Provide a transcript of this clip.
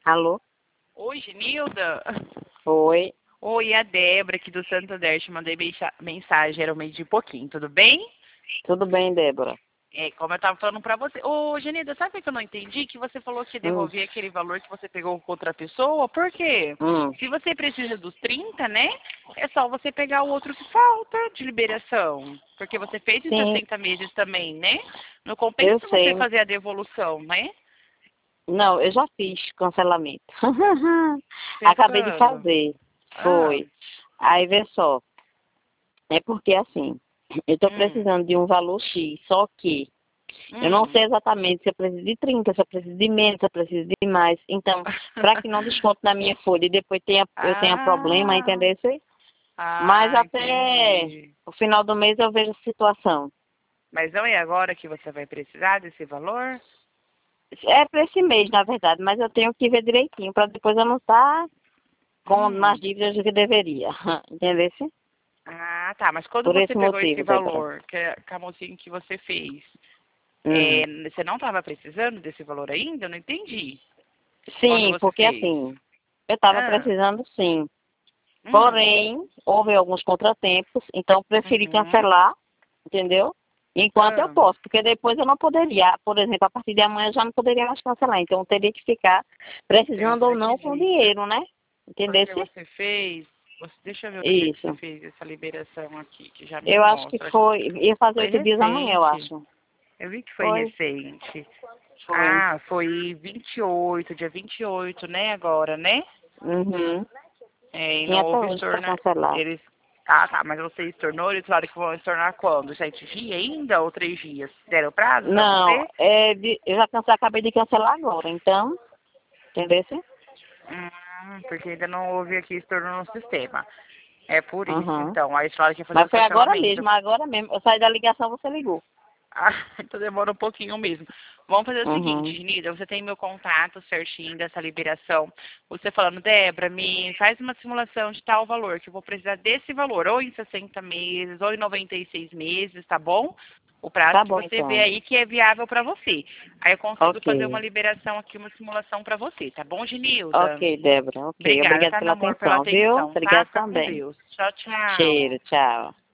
Alô? Oi, Genilda. Oi. Oi, a Débora aqui do Santander. Te mandei mensagem, era um meio de pouquinho, tudo bem? Tudo bem, Débora? Como eu tava falando pra você. Ô, Genilda, sabe o que eu não entendi? Que você falou que Hum, devolvia aquele valor que você pegou com outra pessoa. Por quê? hum. Se você precisa dos 30, né? É só você pegar o outro que falta de liberação. Porque você fez em Sim, 60 meses também, né? Não eu compensa você sei. fazer a devolução, né? Não, eu já fiz cancelamento. Fez Acabei de quando? fazer. Ah, Foi. Aí, vê só. É porque, assim, eu estou hum, precisando de um valor X, só que eu não hum. sei exatamente se eu preciso de 30, se eu preciso de menos, se eu preciso de mais. Então, para que não desconte na minha folha e depois eu tenha problema, Ah, entendeu? Mas até entendi. o final do mês eu vejo a situação. Mas não é agora que você vai precisar desse valor? É para esse mês, na verdade, mas eu tenho que ver direitinho, para depois eu não estar com mais Hum. dívidas do que deveria. Entendeu? Ah, tá. Mas quando Por você esse pegou esse motivo, Débora. valor, que é com a mocinha que você fez, Hum. você não estava precisando desse valor ainda? Eu não entendi. Quando Sim, você porque fez? assim, eu estava Ah, precisando sim. hum, Porém, houve alguns contratempos, então eu preferi uhum, cancelar, entendeu? Enquanto eu ah, posso, porque depois eu não poderia, por exemplo, a partir de amanhã eu já não poderia mais cancelar, então eu teria que ficar precisando ou não com entendi. dinheiro, né? Entendeu? Porque você fez, deixa eu ver o dia que você Isso. fez essa liberação aqui, que já me Eu acho que mostra. foi, ia fazer Foi 8 dias amanhã, eu recente. acho. Eu vi que foi Foi, recente. foi. Ah, foi 28, dia 28, né, agora, né? Uhum. E Tinha não até houve hoje para estorno. cancelar. Eles. Ah, tá, mas você estornou, eles falaram que vão estornar quando? 7 dias ainda ou 3 dias? Deram prazo pra Não, você? eu já acabei de cancelar agora, então, entendeu? Porque ainda não houve aqui estorno no sistema. É por isso, Uhum. então. Aí eles falaram que ia fazer Mas o foi agora cancelamento. mesmo, agora mesmo. Eu saí da ligação, você ligou. Ah, então demora um pouquinho mesmo. Vamos fazer o seguinte, Uhum. Nida, você tem meu contato certinho dessa liberação. Você falando, Débora, me faz uma simulação de tal valor, que eu vou precisar desse valor, ou em 60 meses, ou em 96 meses, tá bom? O prazo Tá que bom, você vê então. aí que é viável para você. Aí eu consigo fazer uma Ok. liberação aqui, uma simulação para você, tá bom, Ok, Genilda? Débora. Ok. Obrigada, Obrigada tá, meu pela amor, pela atenção, viu? atenção, tá? Obrigada Fica com também. Deus. Tchau, tchau. Cheiro, tchau.